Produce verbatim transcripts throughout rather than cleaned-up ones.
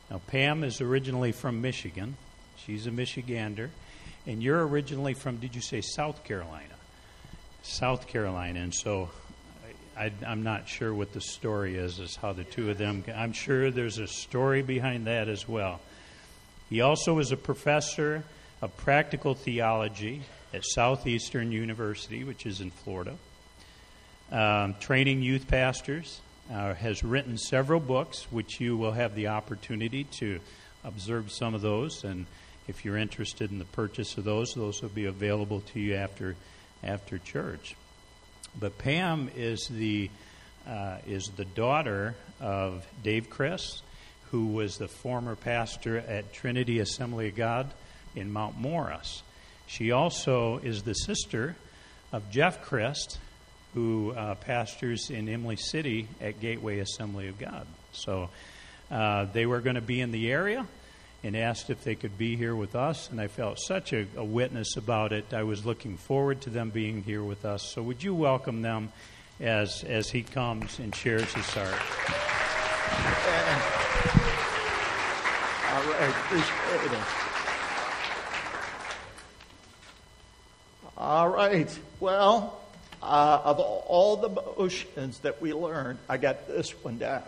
Now, Pam is originally from Michigan. She's a Michigander. And you're originally from, did you say South Carolina? South Carolina. And so I, I'm not sure what the story is, is how the two of them, I'm sure there's a story behind that as well. He also is a professor of practical theology at Southeastern University, which is in Florida. Um, training youth pastors, uh, has written several books, which you will have the opportunity to observe some of those. And if you're interested in the purchase of those, those will be available to you after after church. But Pam is the uh, is the daughter of Dave Chris, who was the former pastor at Trinity Assembly of God in Mount Morris. She also is the sister of Jeff Christ, who uh, pastors in Imlay City at Gateway Assembly of God. So uh, they were going to be in the area and asked if they could be here with us, and I felt such a, a witness about it. I was looking forward to them being here with us. So would you welcome them as as he comes and shares his heart? All right, appreciate it. All right, well, Uh, of all the motions that we learned, I got this one down.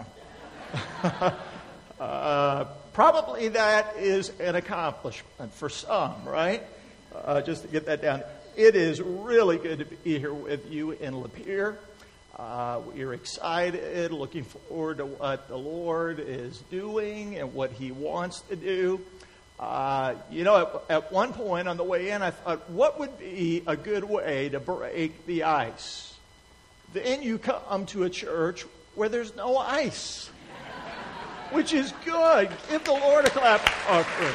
uh, probably that is an accomplishment for some, right? Uh, just to get that down. It is really good to be here with you in Lapeer. Uh, we're excited, looking forward to what the Lord is doing and what He wants to do. Uh, you know, at, at one point on the way in, I thought, what would be a good way to break the ice? Then you come to a church where there's no ice, which is good. Give the Lord a clap offering.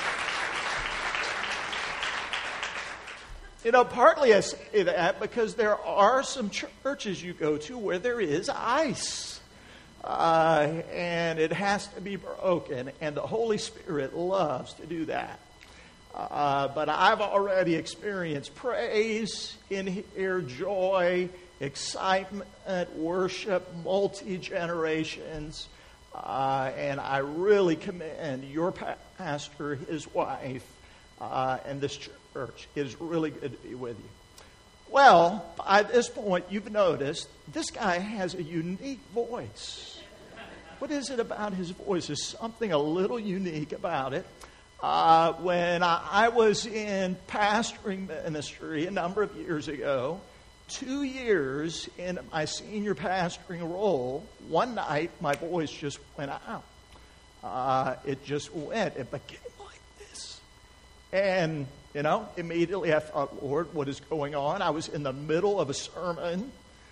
You know, partly I say that because there are some churches you go to where there is ice. Uh, and it has to be broken, and the Holy Spirit loves to do that. Uh, but I've already experienced praise in here, joy, excitement, worship, multi-generations, uh, and I really commend your pastor, his wife, uh, and this church. It is really good to be with you. Well, by this point, you've noticed this guy has a unique voice. What is it about his voice? There's something a little unique about it. Uh, when I, I was in pastoring ministry a number of years ago, two years in my senior pastoring role, one night my voice just went out. Uh, it just went. It became like this. And, you know, immediately I thought, Lord, what is going on? I was in the middle of a sermon.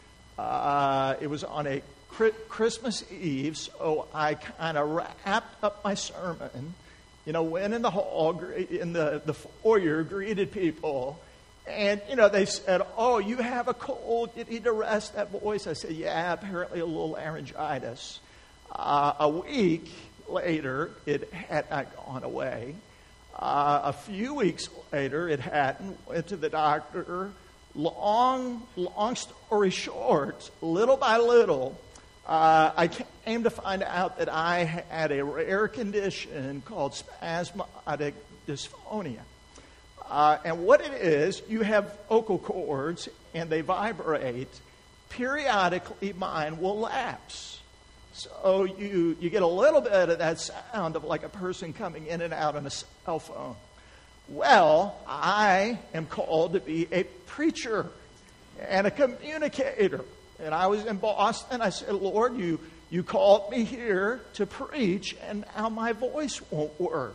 Uh, it was on a Christmas Eve, so I kind of wrapped up my sermon, you know, went in the hall, in the, the foyer, greeted people, and, you know, they said, oh, you have a cold, you need to rest that voice. I said, yeah, apparently a little laryngitis. Uh, a week later, it had not gone away. Uh, a few weeks later, it hadn't. Went to the doctor. Long, long story short, little by little, Uh, I came to find out that I had a rare condition called spasmodic dysphonia. Uh, and what it is, you have vocal cords and they vibrate. Periodically, mine will lapse. So you, you get a little bit of that sound of like a person coming in and out on a cell phone. Well, I am called to be a preacher and a communicator. And I was in Boston. I said, Lord, you, you called me here to preach, and now my voice won't work.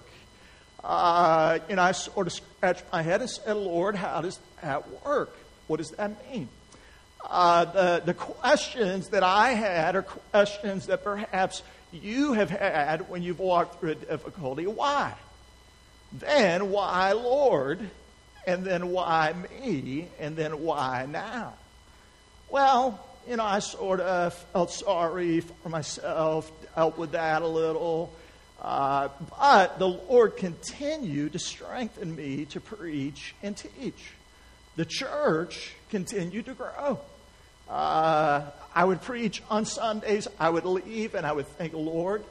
Uh, you know, I sort of scratched my head and said, Lord, how does that work? What does that mean? Uh, the, the questions that I had are questions that perhaps you have had when you've walked through a difficulty. Why? Then why, Lord? And then why me? And then why now? Well, you know, I sort of felt sorry for myself, dealt with that a little. Uh, but the Lord continued to strengthen me to preach and teach. The church continued to grow. Uh, I would preach on Sundays. I would leave and I would think, Lord,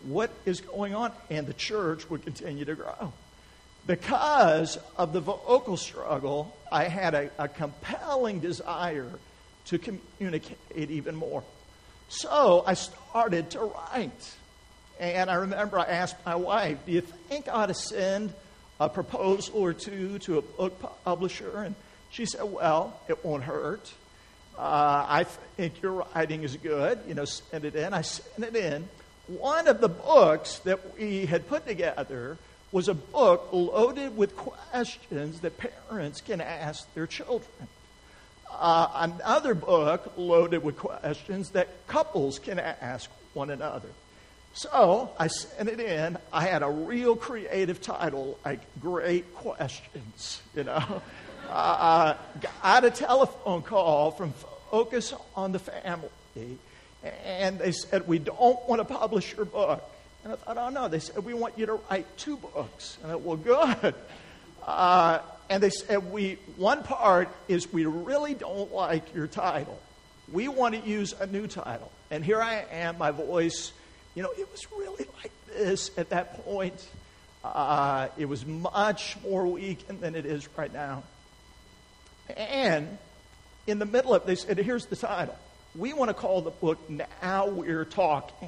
what is going on? And the church would continue to grow. Because of the vocal struggle, I had a, a compelling desire to communicate even more. So I started to write. And I remember I asked my wife, do you think I ought to send a proposal or two to a book publisher? And she said, well, it won't hurt. Uh, I think your writing is good. You know, send it in. I sent it in. One of the books that we had put together was a book loaded with questions that parents can ask their children. Uh, another book loaded with questions that couples can ask one another. So I sent it in. I had a real creative title, like Great Questions, you know. uh, got a telephone call from Focus on the Family, and they said, we don't want to publish your book. And I thought, oh, no. They said, we want you to write two books. And I thought, well, good. Uh, and they said, we one part is we really don't like your title. We want to use a new title. And here I am, my voice, you know, it was really like this at that point. Uh, it was much more weakened than it is right now. And in the middle of it, they said, here's the title. We want to call the book Now We're Talking.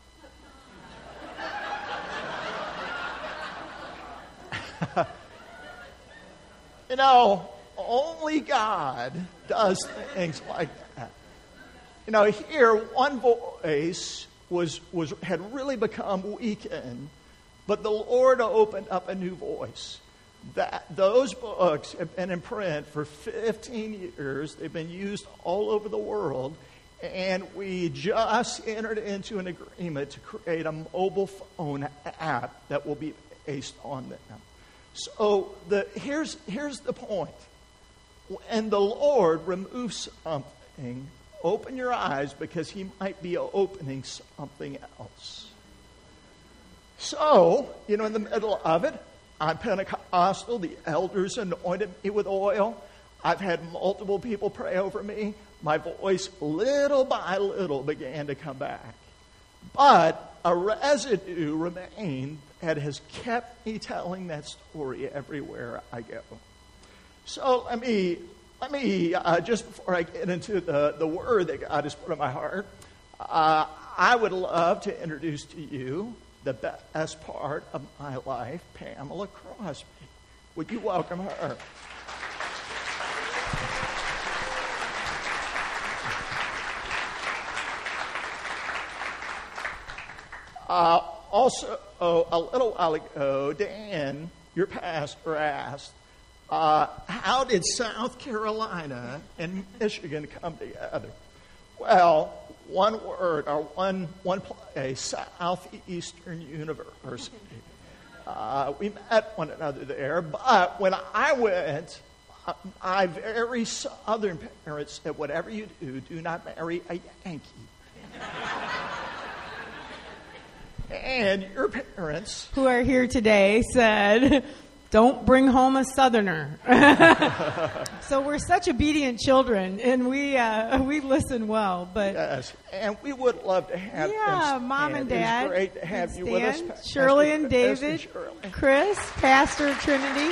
You know, only God does things like that. You know, here one voice was was had really become weakened, but the Lord opened up a new voice. That those books have been in print for fifteen years. They've been used all over the world, and we just entered into an agreement to create a mobile phone app that will be based on them. So the, here's, here's the point. When the Lord removes something, open your eyes because he might be opening something else. So, you know, in the middle of it, I'm Pentecostal. The elders anointed me with oil. I've had multiple people pray over me. My voice, little by little, began to come back. But a residue remained that has kept me telling that story everywhere I go. So let me, let me uh, just before I get into the, the word that God has put in my heart, uh, I would love to introduce to you the best part of my life, Pamela Crosby. Would you welcome her? Uh, also, oh, a little while ago, Dan, your pastor, asked, uh, how did South Carolina and Michigan come together? Well, one word, or one, one place, Southeastern University. Uh, we met one another there, but when I went, my very southern parents said, whatever you do, do not marry a Yankee. And your parents, who are here today, said, don't bring home a Southerner. So we're such obedient children, and we uh, we listen well. But yes, and we would love to have yeah, them Mom and Dad. It's great to have stand. you with us, Pastor Shirley and Chris David, and Shirley. Chris, Pastor Trinity.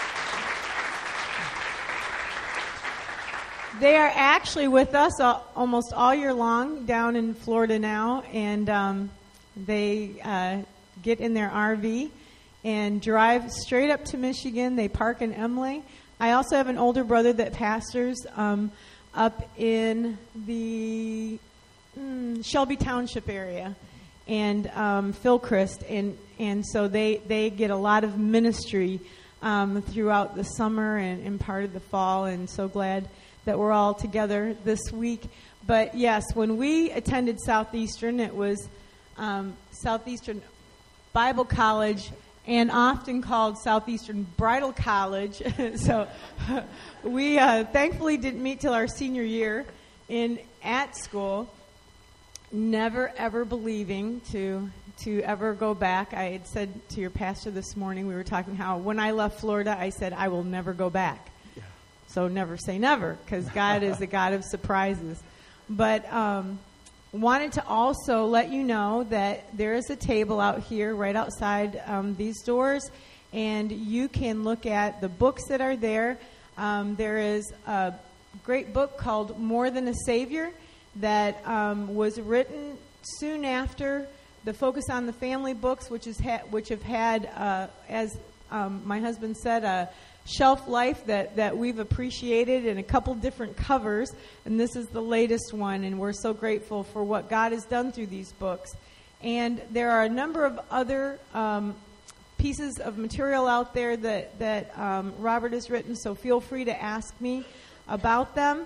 They are actually with us all, almost all year long down in Florida now, and um, they uh, get in their R V and drive straight up to Michigan. They park in Emily. I also have an older brother that pastors um, up in the mm, Shelby Township area, and um, Philchrist, and and so they, they get a lot of ministry um, throughout the summer and, and part of the fall, and so glad that we're all together this week. But yes, when we attended Southeastern, it was um, Southeastern Bible College, and often called Southeastern Bridal College. So we uh, thankfully didn't meet till our senior year in at school, never ever believing to to ever go back. I had said to your pastor this morning, we were talking how when I left Florida, I said I will never go back. Yeah. So never say never, because God is a God of surprises. But um, wanted to also let you know that there is a table out here right outside um, these doors, and you can look at the books that are there. Um, there is a great book called More Than a Savior that um, was written soon after the Focus on the Family books, which is ha- which have had, uh, as um, my husband said, a shelf life that, that we've appreciated in a couple different covers, and this is the latest one, and we're so grateful for what God has done through these books. And there are a number of other um, pieces of material out there that, that um, Robert has written, so feel free to ask me about them.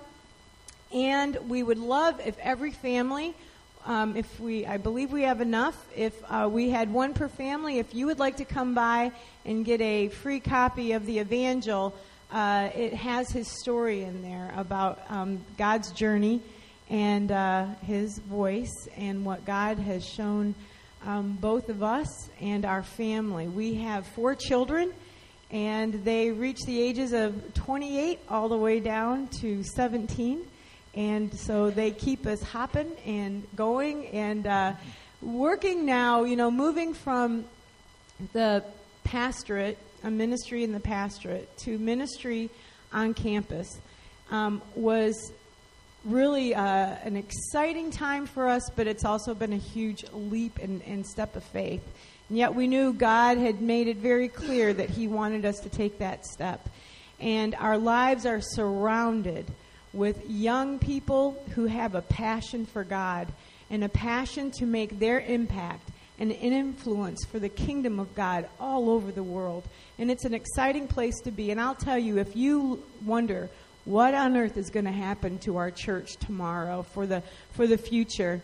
And we would love if every family, um, if we, I believe we have enough, if uh, we had one per family, if you would like to come by and get a free copy of the Evangel, uh, it has his story in there about um, God's journey and uh, his voice and what God has shown um, both of us and our family. We have four children, and they reach the ages of twenty-eight all the way down to seventeen. And so they keep us hopping and going and uh, working now, you know, moving from the pastorate, a ministry in the pastorate, to ministry on campus um, was really uh, an exciting time for us, but it's also been a huge leap and, and step of faith. And yet we knew God had made it very clear that he wanted us to take that step. And our lives are surrounded with young people who have a passion for God and a passion to make their impact and an influence for the kingdom of God all over the world. And it's an exciting place to be. And I'll tell you, if you wonder what on earth is going to happen to our church tomorrow for the for the future,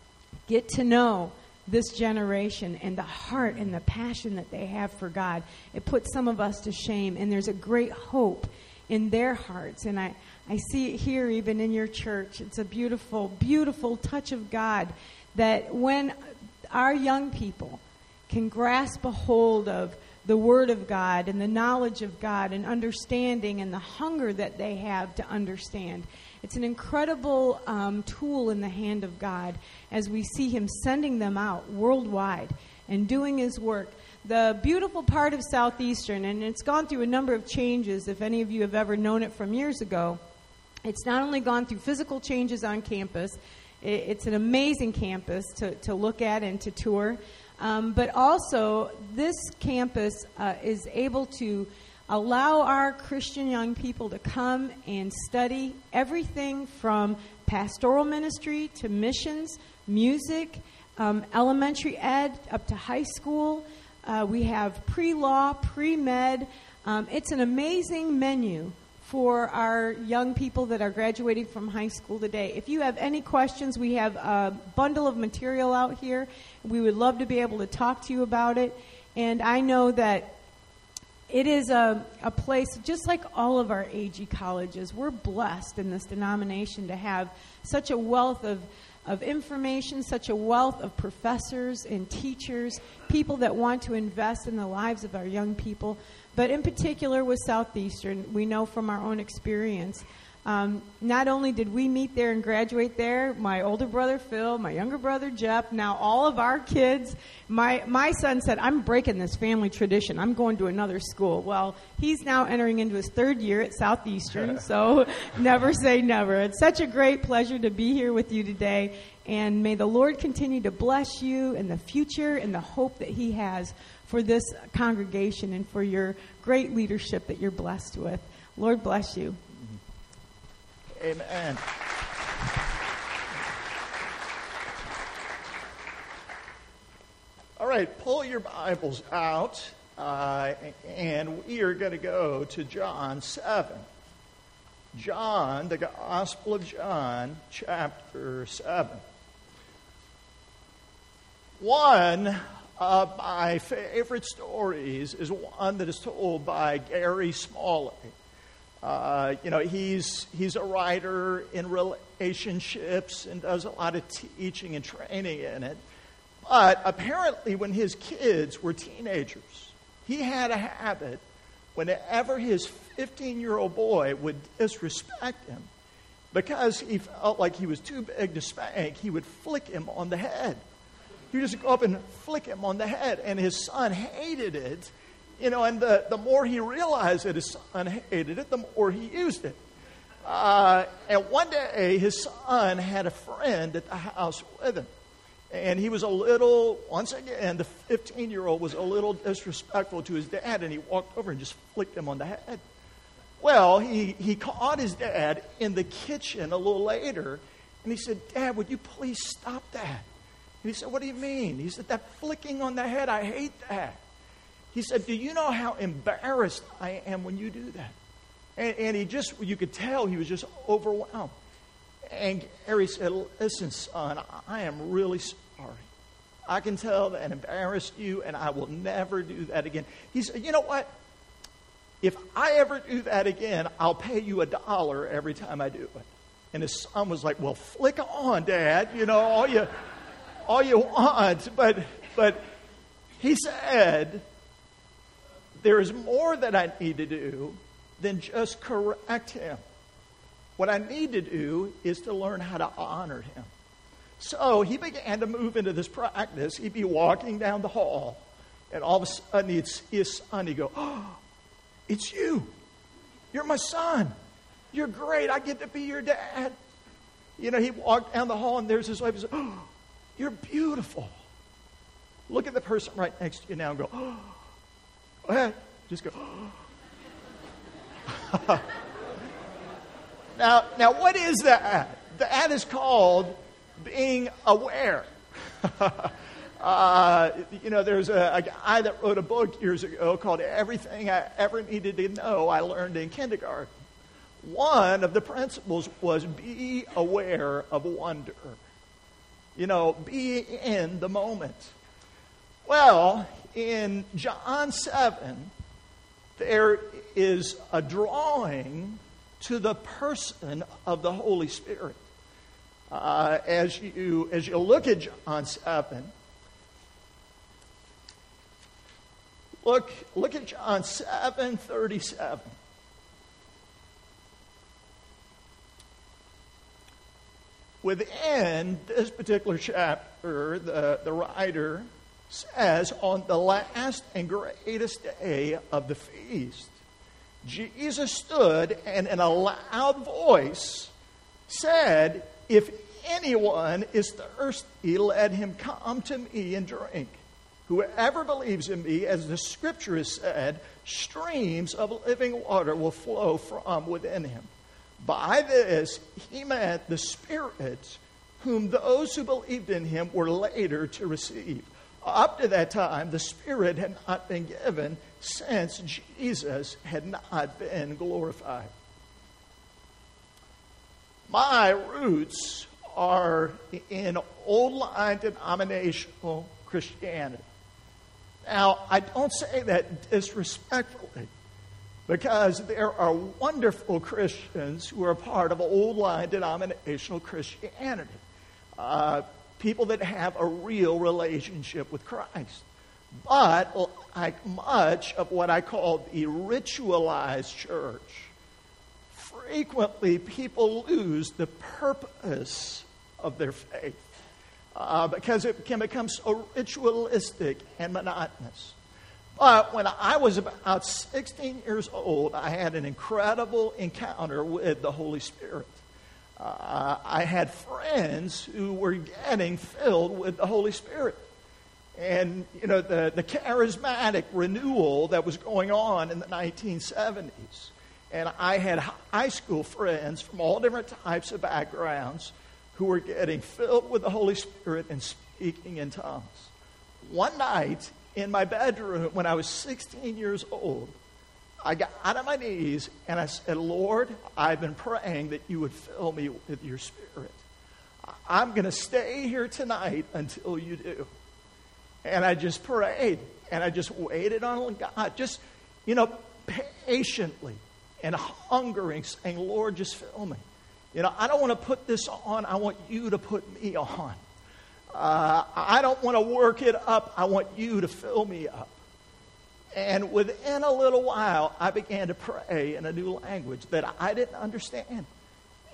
get to know this generation and the heart and the passion that they have for God. It puts some of us to shame, and there's a great hope in their hearts. And I, I see it here even in your church. It's a beautiful, beautiful touch of God that when our young people can grasp a hold of the Word of God and the knowledge of God and understanding and the hunger that they have to understand, it's an incredible um, tool in the hand of God as we see him sending them out worldwide and doing his work. The beautiful part of Southeastern, and it's gone through a number of changes, if any of you have ever known it from years ago, it's not only gone through physical changes on campus, it's an amazing campus to, to look at and to tour, um, but also this campus uh, is able to allow our Christian young people to come and study everything from pastoral ministry to missions, music, um, elementary ed, up to high school. Uh, we have pre-law, pre-med. Um, it's an amazing menu for our young people that are graduating from high school today. If you have any questions, we have a bundle of material out here. We would love to be able to talk to you about it. And I know that it is a, a place, just like all of our A G colleges, we're blessed in this denomination to have such a wealth of, of information, such a wealth of professors and teachers, people that want to invest in the lives of our young people. But in particular with Southeastern, we know from our own experience, um, not only did we meet there and graduate there, my older brother Phil, my younger brother Jeff, now all of our kids, my my son said, I'm breaking this family tradition. I'm going to another school. Well, he's now entering into his third year at Southeastern, so never say never. It's such a great pleasure to be here with you today, and may the Lord continue to bless you in the future and the hope that he has for this congregation and for your great leadership that you're blessed with. Lord bless you. Amen. All right, pull your Bibles out, uh, and we are going to go to John seven. John, the Gospel of John, chapter seven. One of my favorite stories is one that is told by Gary Smalley. Uh, you know, he's he's a writer in relationships and does a lot of teaching and training in it. But apparently when his kids were teenagers, he had a habit whenever his fifteen-year-old boy would disrespect him, because he felt like he was too big to spank, he would flick him on the head. He would just go up and flick him on the head. And his son hated it. You know, and the, the more he realized that his son hated it, the more he used it. Uh, and one day, his son had a friend at the house with him. And he was a little, once again, the fifteen-year-old was a little disrespectful to his dad, and he walked over and just flicked him on the head. Well, he, he caught his dad in the kitchen a little later, and he said, "Dad, would you please stop that?" And he said, "What do you mean?" He said, "That flicking on the head, I hate that." He said, "Do you know how embarrassed I am when you do that?" And, and he just, you could tell he was just overwhelmed. And Gary said, "Listen, son, I am really sorry. I can tell that embarrassed you, and I will never do that again." He said, "You know what? If I ever do that again, I'll pay you a dollar every time I do it." And his son was like, "Well, flick on, Dad. You know, all you, all you want." But, but he said, "There is more that I need to do than just correct him. What I need to do is to learn how to honor him." So he began to move into this practice. He'd be walking down the hall, and all of a sudden he'd see his son. He'd go, "Oh, it's you. You're my son. You're great. I get to be your dad." You know, he'd walk down the hall, and there's his wife. He said, "Oh, you're beautiful. Look at the person right next to you now and go, oh." Go ahead. Just go, oh. Now, now, what is that? That is called being aware. uh, you know, there's a, a guy that wrote a book years ago called "Everything I Ever Needed to Know I Learned in Kindergarten." One of the principles was be aware of wonder. You know, be in the moment. Well, in John seven, there is a drawing to the person of the Holy Spirit. Uh, as you as you look at John seven, look look at John seven thirty-seven. Within this particular chapter, the, the writer says, on the last and greatest day of the feast, Jesus stood and in a loud voice said, "If anyone is thirsty, let him come to me and drink. Whoever believes in me, as the scripture has said, streams of living water will flow from within him." By this, he meant the Spirit, whom those who believed in him were later to receive. Up to that time, the Spirit had not been given, since Jesus had not been glorified. My roots are in old line denominational Christianity. Now, I don't say that disrespectfully, because there are wonderful Christians who are part of old line denominational Christianity. Uh, people that have a real relationship with Christ. But like much of what I call the ritualized church, frequently people lose the purpose of their faith uh, because it can become so ritualistic and monotonous. But when I was about sixteen years old, I had an incredible encounter with the Holy Spirit. Uh, I had friends who were getting filled with the Holy Spirit. And, you know, the, the charismatic renewal that was going on in the nineteen seventies. And I had high school friends from all different types of backgrounds who were getting filled with the Holy Spirit and speaking in tongues. One night, in my bedroom, when I was sixteen years old, I got out on my knees and I said, "Lord, I've been praying that you would fill me with your Spirit. I'm going to stay here tonight until you do." And I just prayed and I just waited on God, just, you know, patiently and hungering, saying, "Lord, just fill me. You know, I don't want to put this on. I want you to put me on. Uh, I don't want to work it up. I want you to fill me up." And within a little while, I began to pray in a new language that I didn't understand.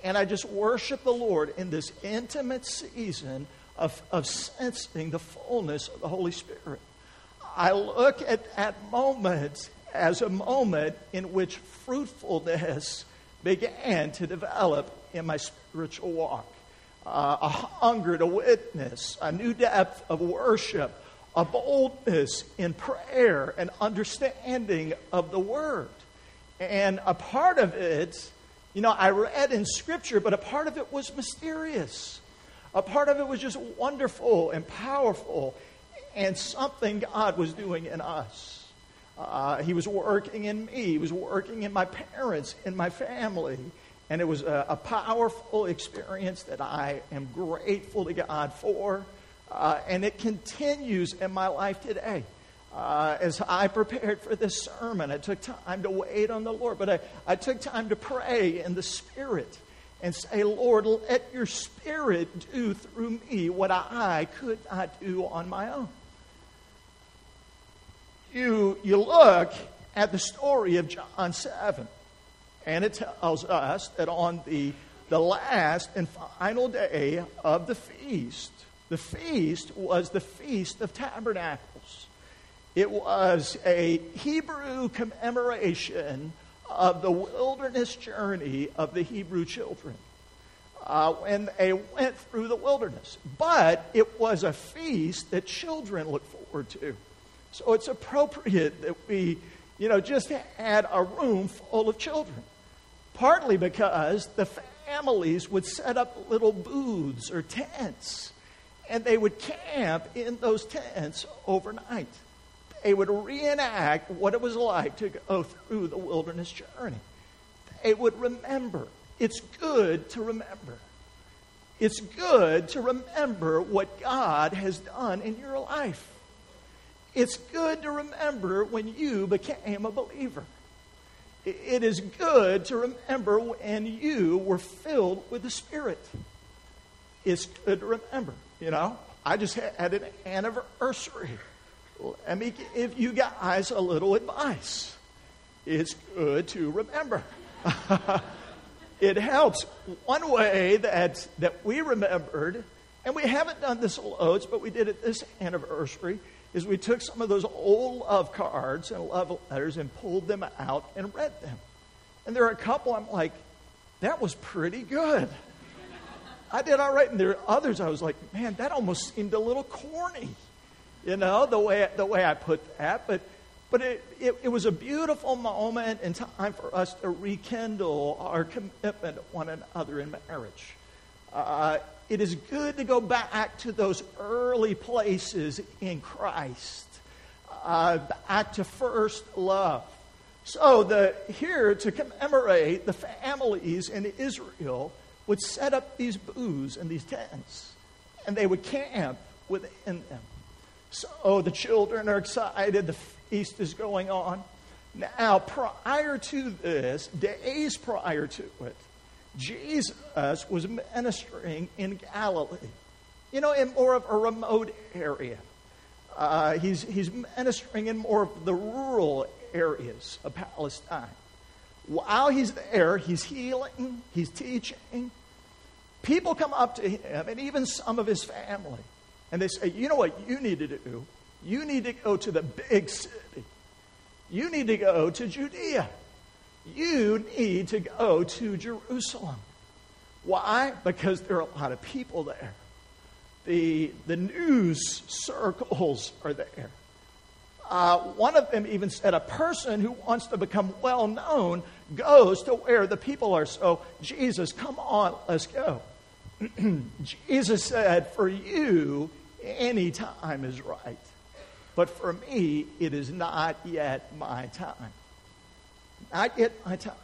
and I just worship the Lord in this intimate season of, of sensing the fullness of the Holy Spirit. I look at that moment as a moment in which fruitfulness began to develop in my spiritual walk. Uh, a hunger to witness, a new depth of worship, a boldness in prayer and understanding of the Word. And a part of it, you know, I read in Scripture, but a part of it was mysterious. A part of it was just wonderful and powerful, and something God was doing in us. Uh, he was working in me. He was working in my parents, in my family. And it was a, a powerful experience that I am grateful to God for. Uh, and it continues in my life today. Uh, as I prepared for this sermon, I took time to wait on the Lord. But I, I took time to pray in the Spirit and say, Lord, let your Spirit do through me what I could not do on my own. You, you look at the story of John seven. And it tells us that on the, the last and final day of the feast, the feast was the Feast of Tabernacles. It was a Hebrew commemoration of the wilderness journey of the Hebrew children uh, when they went through the wilderness. But it was a feast that children look forward to. So it's appropriate that we, you know, just had a room full of children. Partly because the families would set up little booths or tents, and they would camp in those tents overnight. They would reenact what it was like to go through the wilderness journey. They would remember. It's good to remember. It's good to remember what God has done in your life. It's good to remember when you became a believer. It is good to remember when you were filled with the Spirit. It's good to remember, you know. I just had an anniversary. Let me give you guys a little advice. It's good to remember. It helps. One way that, that we remembered, and we haven't done this loads, but we did it this anniversary, is we took some of those old love cards and love letters and pulled them out and read them. And there are a couple I'm like, that was pretty good. I did all right. And there are others I was like, man, that almost seemed a little corny, you know, the way the way I put that. But but it, it, it was a beautiful moment and time for us to rekindle our commitment to one another in marriage. Uh, It is good to go back to those early places in Christ, uh, back to first love. So the here to commemorate, the families in Israel would set up these booths and these tents, and they would camp within them. So the children are excited. The feast is going on. Now, prior to this, days prior to it, Jesus was ministering in Galilee, you know, in more of a remote area. Uh, he's, he's ministering in more of the rural areas of Palestine. While he's there, he's healing, he's teaching. People come up to him, and even some of his family, and they say, you know what you need to do? You need to go to the big city. You need to go to Judea. You need to go to Jerusalem. Why? Because there are a lot of people there. The, the news circles are there. Uh, one of them even said a person who wants to become well known goes to where the people are. So, Jesus, come on, let's go. Jesus said, for you, any time is right. But for me, it is not yet my time. Not yet my time.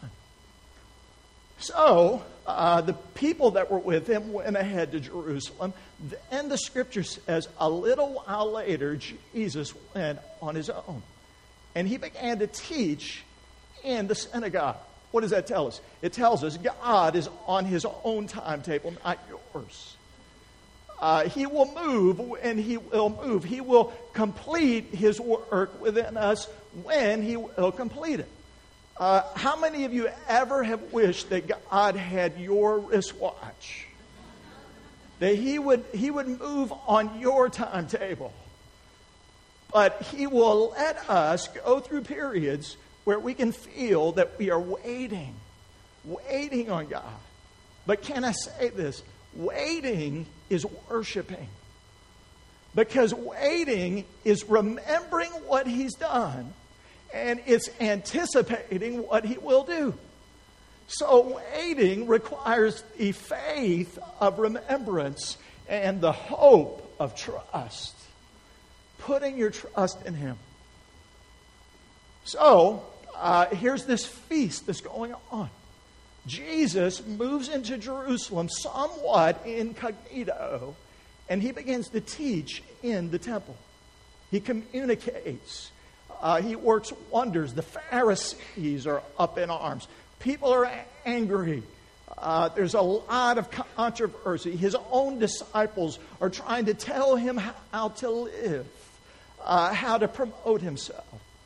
So, uh, the people that were with him went ahead to Jerusalem. Then the scripture says, a little while later, Jesus went on his own. And he began to teach in the synagogue. What does that tell us? It tells us God is on his own timetable, not yours. Uh, he will move when he will move. He will complete his work within us when he will complete it. Uh, how many of you ever have wished that God had your wristwatch? That he would, he would move on your timetable. But he will let us go through periods where we can feel that we are waiting, waiting on God. But can I say this? Waiting is worshiping. Because waiting is remembering what he's done, and it's anticipating what he will do. So waiting requires the faith of remembrance and the hope of trust. Putting your trust in him. So, uh, here's this feast that's going on. Jesus moves into Jerusalem somewhat incognito, and he begins to teach in the temple. He communicates. Uh, he works wonders. The Pharisees are up in arms. People are angry. Uh, there's a lot of controversy. His own disciples are trying to tell him how to live, uh, how to promote himself.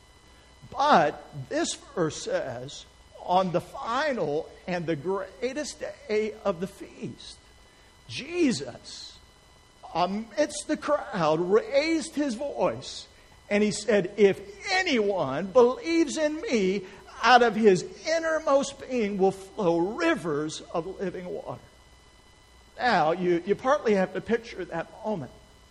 But this verse says, on the final and the greatest day of the feast, Jesus, amidst the crowd, raised his voice, and he said, if anyone believes in me, out of his innermost being will flow rivers of living water. Now, you, you partly have to picture that moment.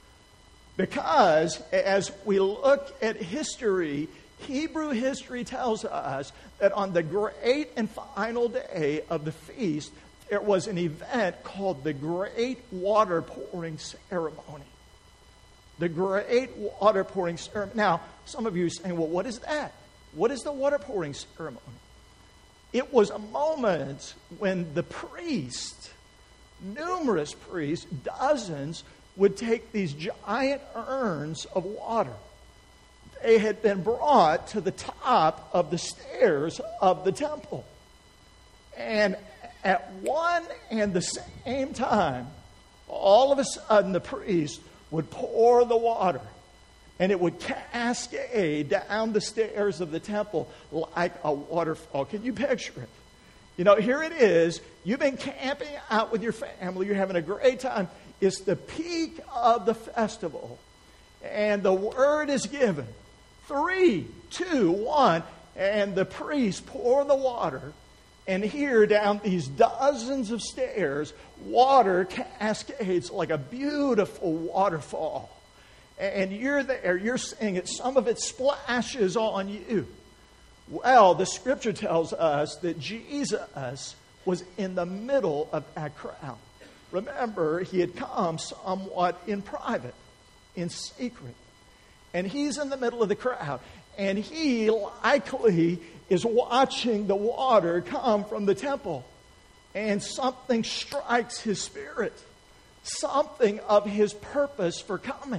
Because as we look at history, Hebrew history tells us that on the great and final day of the feast, there was an event called the Great Water Pouring Ceremony. The Great Water Pouring Ceremony. Now, some of you are saying, well, what is that? What is the water pouring ceremony? It was a moment when the priest, numerous priests, dozens, would take these giant urns of water. They had been brought to the top of the stairs of the temple. And at one and the same time, all of a sudden the priest would pour the water, and it would cascade down the stairs of the temple like a waterfall. Can you picture it? You know, here it is. You've been camping out with your family. You're having a great time. It's the peak of the festival. And the word is given. Three, two, one. And the priests pour the water. And here down these dozens of stairs, water cascades like a beautiful waterfall. And you're there, you're seeing it. Some of it splashes on you. Well, the scripture tells us that Jesus was in the middle of that crowd. Remember, he had come somewhat in private, in secret. And he's in the middle of the crowd. And he likely is watching the water come from the temple. And something strikes his spirit. Something of his purpose for coming.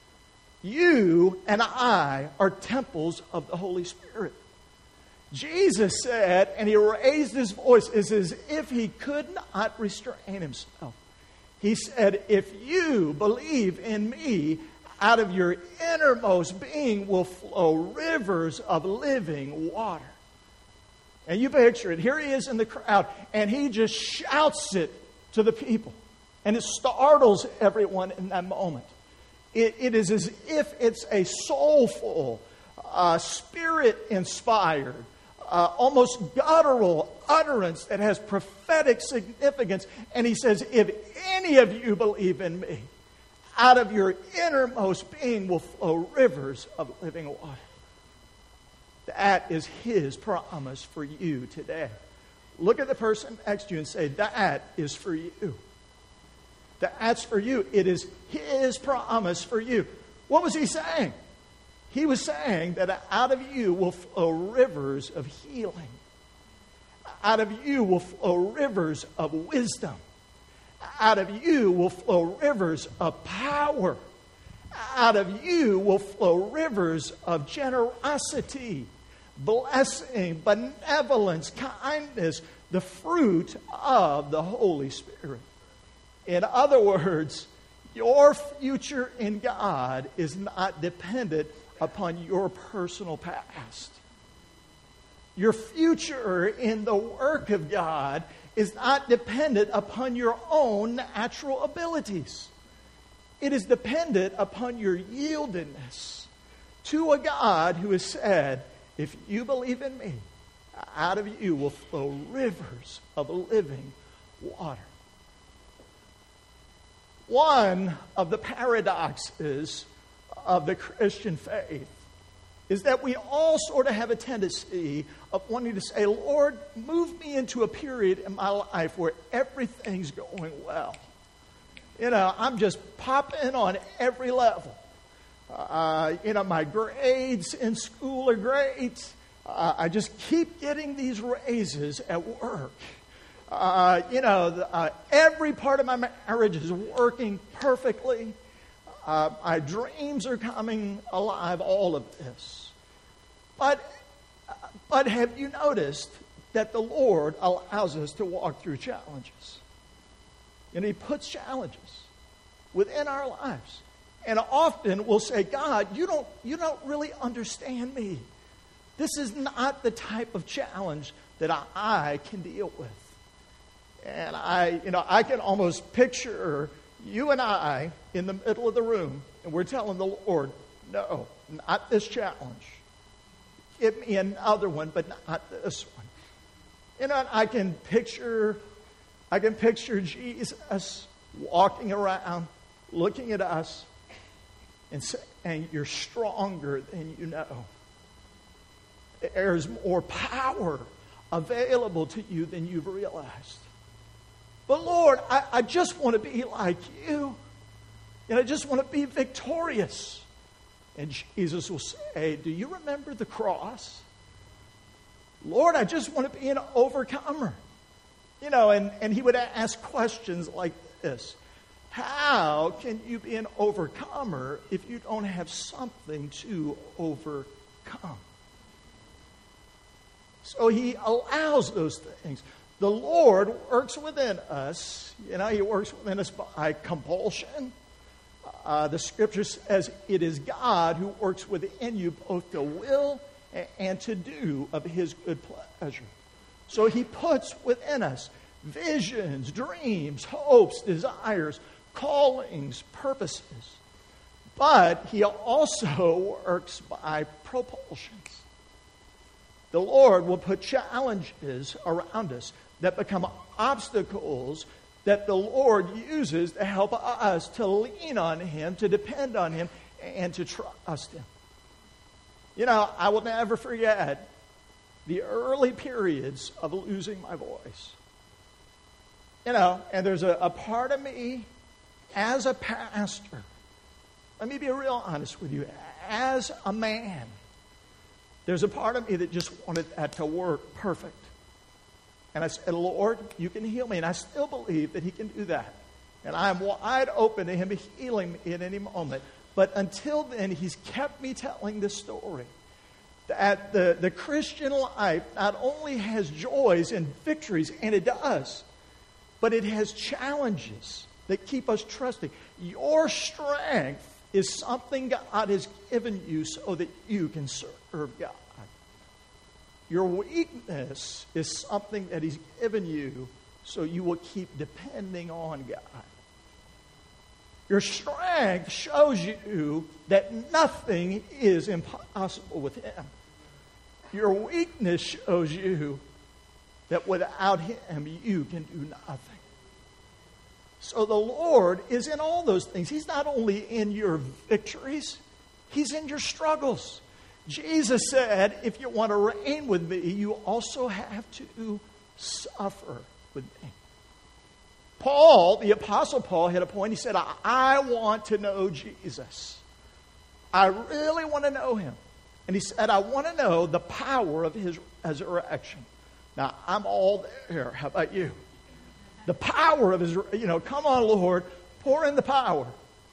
You and I are temples of the Holy Spirit. Jesus said, and he raised his voice as if he could not restrain himself. He said, if you believe in me, out of your innermost being will flow rivers of living water. And you picture it. Here he is in the crowd, and he just shouts it to the people. And it startles everyone in that moment. It, it is as if it's a soulful, uh, spirit-inspired, uh, almost guttural utterance that has prophetic significance. And he says, if any of you believe in me, out of your innermost being will flow rivers of living water. That is his promise for you today. Look at the person next to you and say, that is for you. That's for you. It is his promise for you. What was he saying? He was saying that out of you will flow rivers of healing. Out of you will flow rivers of wisdom. Out of you will flow rivers of power. Out of you will flow rivers of generosity, blessing, benevolence, kindness, the fruit of the Holy Spirit. In other words, your future in God is not dependent upon your personal past. Your future in the work of God is not dependent upon your own natural abilities. It is dependent upon your yieldedness to a God who has said, if you believe in me, out of you will flow rivers of living water. One of the paradoxes of the Christian faith is that we all sort of have a tendency of wanting to say, Lord, move me into a period in my life where everything's going well. You know, I'm just popping on every level. Uh, you know, my grades in school are great. Uh, I just keep getting these raises at work. Uh, you know, the, uh, every part of my marriage is working perfectly. Uh, my dreams are coming alive, all of this. But, but have you noticed that the Lord allows us to walk through challenges? And He puts challenges within our lives. And often we'll say, God, you don't, you don't really understand me. This is not the type of challenge that I, I can deal with. And I, you know, I can almost picture you and I in the middle of the room, and we're telling the Lord, no, not this challenge. Give me another one, but not this one. You know, I can picture, I can picture Jesus walking around, looking at us, and saying, you're stronger than you know. There's more power available to you than you've realized. But Lord, I, I just want to be like you. And I just want to be victorious. And Jesus will say, do you remember the cross? Lord, I just want to be an overcomer. You know, and, and he would ask questions like this. How can you be an overcomer if you don't have something to overcome? So he allows those things. The Lord works within us. You know, He works within us by compulsion. Uh, the Scripture says it is God who works within you both to will and to do of His good pleasure. So He puts within us visions, dreams, hopes, desires, callings, purposes. But He also works by propulsions. The Lord will put challenges around us that become obstacles that the Lord uses to help us to lean on Him, to depend on Him, and to trust Him. You know, I will never forget the early periods of losing my voice. You know, and there's a, a part of me as a pastor, let me be real honest with you, as a man, there's a part of me that just wanted that to work perfect. And I said, Lord, you can heal me. And I still believe that He can do that. And I am wide open to Him healing me at any moment. But until then, He's kept me telling this story. That the, the Christian life not only has joys and victories, and it does, but it has challenges that keep us trusting. Your strength is something God has given you so that you can serve God. Your weakness is something that He's given you so you will keep depending on God. Your strength shows you that nothing is impossible with Him. Your weakness shows you that without Him you can do nothing. So the Lord is in all those things. He's not only in your victories, He's in your struggles. Jesus said, if you want to reign with me, you also have to suffer with me. Paul, the Apostle Paul, had a point. He said, I, I want to know Jesus. I really want to know Him. And he said, I want to know the power of His resurrection. Now, I'm all there. How about you? The power of His, you know, come on, Lord, pour in the power.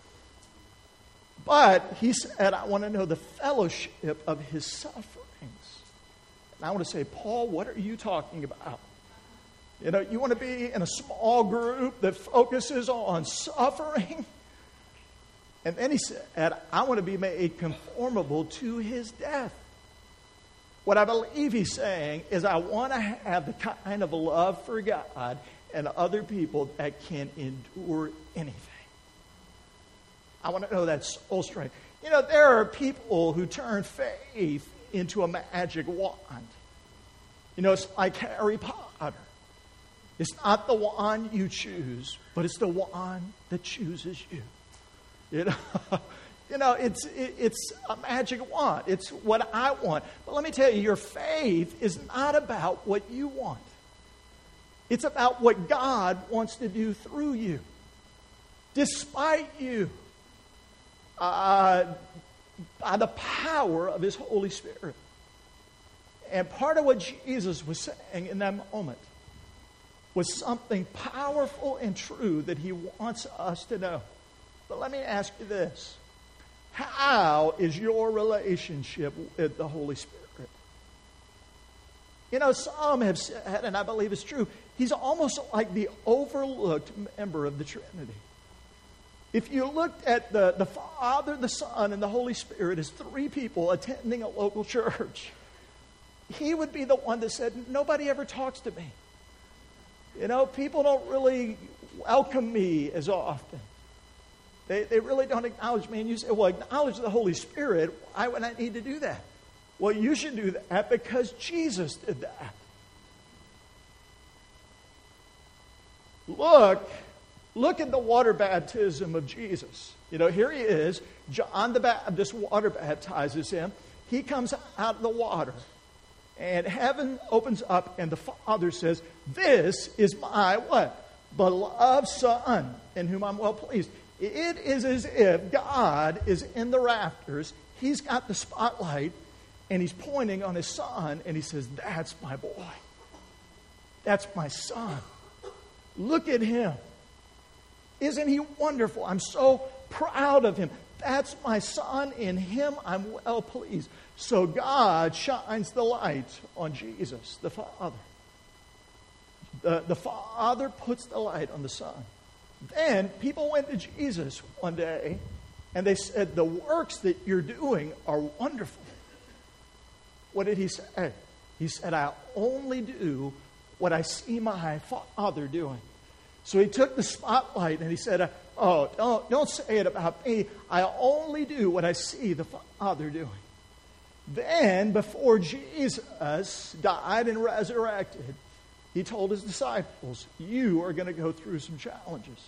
But he said, I want to know the fellowship of His sufferings. And I want to say, Paul, what are you talking about? You know, you want to be in a small group that focuses on suffering? And then he said, I want to be made conformable to His death. What I believe he's saying is I want to have the kind of love for God and other people that can endure anything. I want to know that soul strength. You know, there are people who turn faith into a magic wand. You know, it's like Harry Potter. It's not the wand you choose, but it's the wand that chooses you. You know, you know, it's it, it's a magic wand. It's what I want. But let me tell you, your faith is not about what you want. It's about what God wants to do through you, despite you, uh, by the power of His Holy Spirit. And part of what Jesus was saying in that moment was something powerful and true that He wants us to know. But let me ask you this. How is your relationship with the Holy Spirit? You know, some have said, and I believe it's true, He's almost like the overlooked member of the Trinity. If you looked at the, the Father, the Son, and the Holy Spirit as three people attending a local church, He would be the one that said, nobody ever talks to me. You know, people don't really welcome me as often. They, they really don't acknowledge me. And you say, well, acknowledge the Holy Spirit. Why would I need to do that? Well, you should do that because Jesus did that. Look, look at the water baptism of Jesus. You know, here He is. John the Baptist water baptizes Him. He comes out of the water. And heaven opens up and the Father says, this is my what? Beloved Son, in whom I'm well pleased. It is as if God is in the rafters. He's got the spotlight and He's pointing on His Son and He says, that's my boy. That's my son. Look at him. Isn't he wonderful? I'm so proud of him. That's my son. In him I'm well pleased. So God shines the light on Jesus, the Father. The, the Father puts the light on the Son. Then people went to Jesus one day and they said, the works that you're doing are wonderful. What did He say? He said, I only do what I see my Father doing. So He took the spotlight and He said, oh, don't, don't say it about me. I only do what I see the Father doing. Then, before Jesus died and resurrected, He told His disciples, you are going to go through some challenges.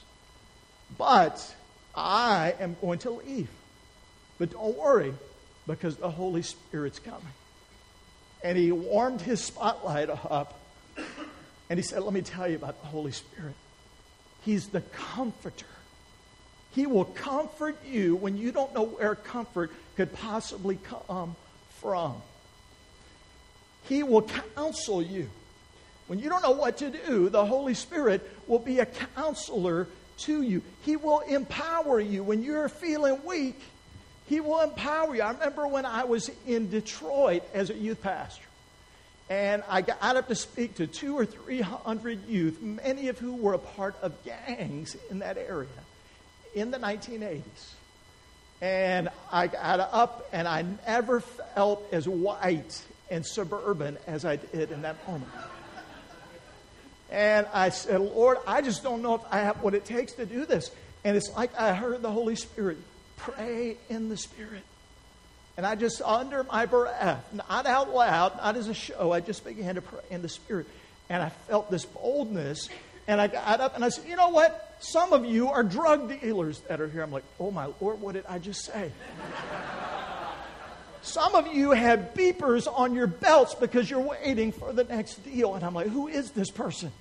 But I am going to leave. But don't worry, because the Holy Spirit's coming. And He warmed His spotlight up. And He said, let me tell you about the Holy Spirit. He's the comforter. He will comfort you when you don't know where comfort could possibly come from. He will counsel you. When you don't know what to do, the Holy Spirit will be a counselor to you. He will empower you when you're feeling weak. He will empower you. I remember when I was in Detroit as a youth pastor. And I got up to speak to two or three hundred youth, many of who were a part of gangs in that area in the nineteen eighties. And I got up and I never felt as white and suburban as I did in that moment. And I said, Lord, I just don't know if I have what it takes to do this. And it's like I heard the Holy Spirit pray in the Spirit. And I just, under my breath, not out loud, not as a show, I just began to pray in the Spirit. And I felt this boldness. And I got up and I said, you know what? Some of you are drug dealers that are here. I'm like, oh my Lord, what did I just say? Some of you have beepers on your belts because you're waiting for the next deal. And I'm like, who is this person?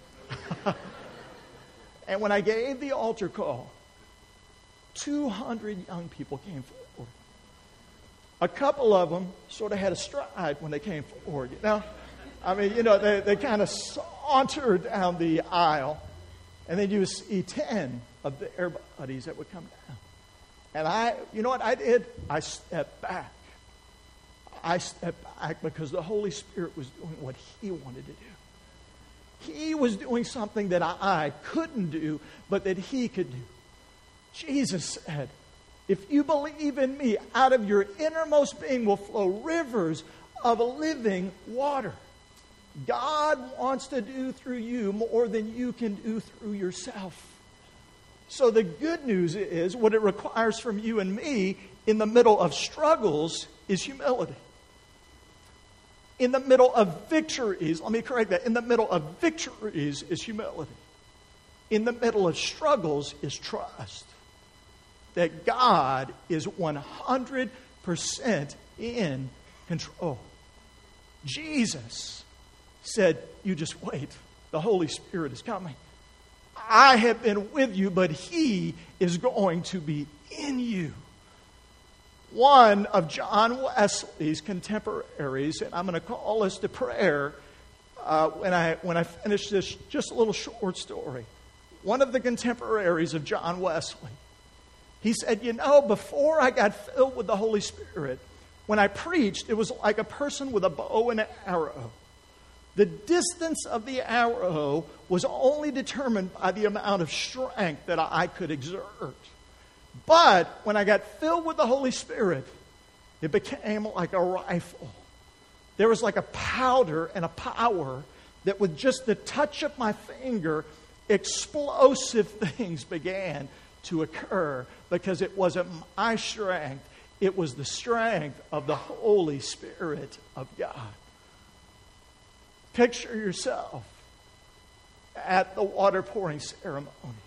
And when I gave the altar call, two hundred young people came forward. A couple of them sort of had a stride when they came forward. You know, I mean, you know, they, they kind of sauntered down the aisle, and then you would see ten of their buddies that would come down. And I, you know what I did? I stepped back. I stepped back because the Holy Spirit was doing what He wanted to do. He was doing something that I couldn't do, but that He could do. Jesus said, if you believe in me, out of your innermost being will flow rivers of living water. God wants to do through you more than you can do through yourself. So the good news is, what it requires from you and me in the middle of struggles is humility. In the middle of victories, let me correct that, in the middle of victories is humility. In the middle of struggles is trust. That God is one hundred percent in control. Jesus said, you just wait. The Holy Spirit is coming. I have been with you, but He is going to be in you. One of John Wesley's contemporaries, and I'm going to call this to prayer uh, when I when I finish this just a little short story. One of the contemporaries of John Wesley, he said, you know, before I got filled with the Holy Spirit, when I preached, it was like a person with a bow and an arrow. The distance of the arrow was only determined by the amount of strength that I could exert. But when I got filled with the Holy Spirit, it became like a rifle. There was like a powder and a power that with just the touch of my finger, explosive things began to occur because it wasn't my strength. It was the strength of the Holy Spirit of God. Picture yourself at the water pouring ceremony.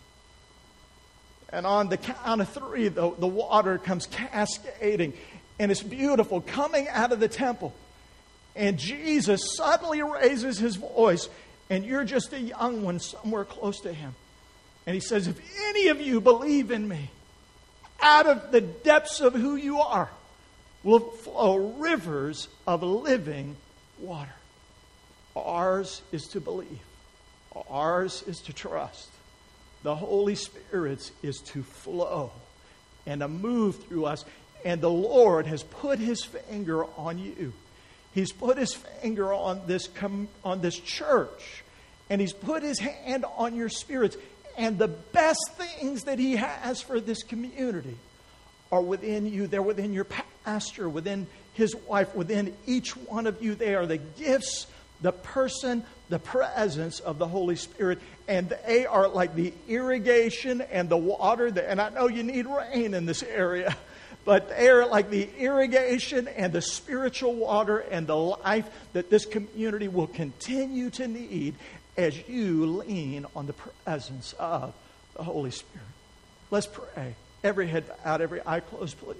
And on the count of three, the, the water comes cascading. And it's beautiful, coming out of the temple. And Jesus suddenly raises His voice. And you're just a young one somewhere close to Him. And He says, if any of you believe in me, out of the depths of who you are will flow rivers of living water. Ours is to believe. Ours is to trust. The Holy Spirit's is to flow and to move through us. And the Lord has put His finger on you. He's put His finger on this, com- on this church. And He's put His hand on your spirits. And the best things that He has for this community are within you. They're within your pastor, within his wife, within each one of you. They are the gifts, the person, the presence of the Holy Spirit. And they are like the irrigation and the water. That, and I know you need rain in this area. But they are like the irrigation and the spiritual water and the life that this community will continue to need as you lean on the presence of the Holy Spirit. Let's pray. Every head bowed, every eye closed, please.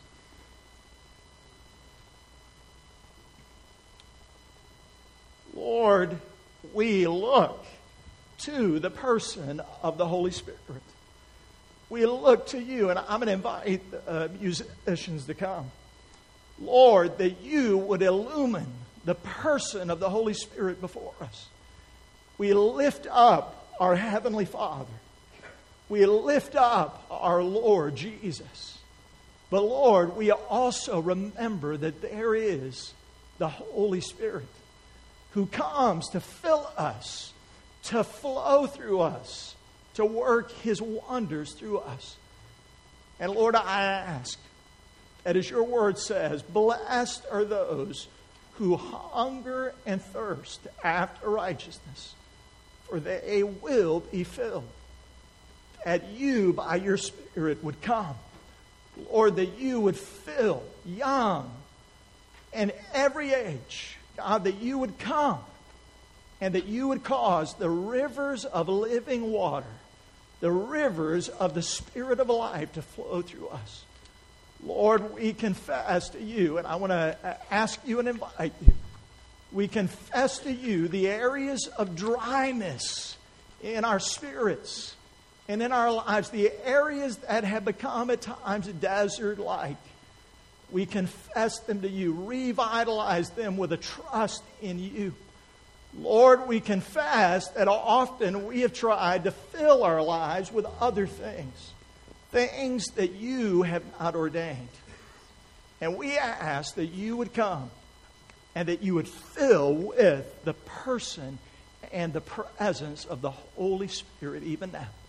Lord, we look to the person of the Holy Spirit. We look to you, and I'm going to invite uh, musicians to come. Lord, that you would illumine the person of the Holy Spirit before us. We lift up our Heavenly Father. We lift up our Lord Jesus. But Lord, we also remember that there is the Holy Spirit who comes to fill us, to flow through us, to work His wonders through us. And Lord, I ask that as your word says, blessed are those who hunger and thirst after righteousness, for they will be filled. That you, by your Spirit, would come. Lord, that you would fill young and every age. God, that you would come and that you would cause the rivers of living water, the rivers of the Spirit of life to flow through us. Lord, we confess to you, and I want to ask you and invite you, we confess to you the areas of dryness in our spirits and in our lives, the areas that have become at times desert-like. We confess them to you, revitalize them with a trust in you. Lord, we confess that often we have tried to fill our lives with other things, things that you have not ordained. And we ask that you would come and that you would fill with the person and the presence of the Holy Spirit even now.